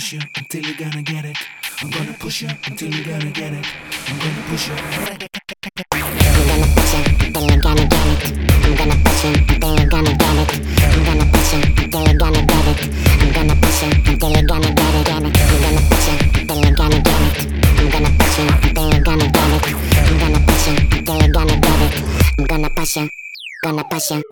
push you until you're gonna get it. I'm gonna push you until you're gonna get it. I'm gonna push you. I'm gonna push you until you're gonna get it. I'm gonna push you until you're gonna get it. I'm gonna push you until you're gonna get it. I'm gonna push you until you're gonna get it. I'm gonna push you until you're gonna get it. I'm gonna push you until you're gonna get it. I'm gonna push you until you're gonna get it. I'm gonna push you, gonna push you.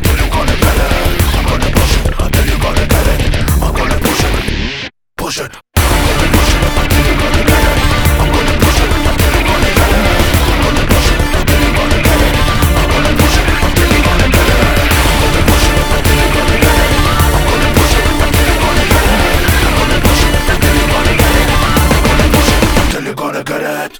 Push it.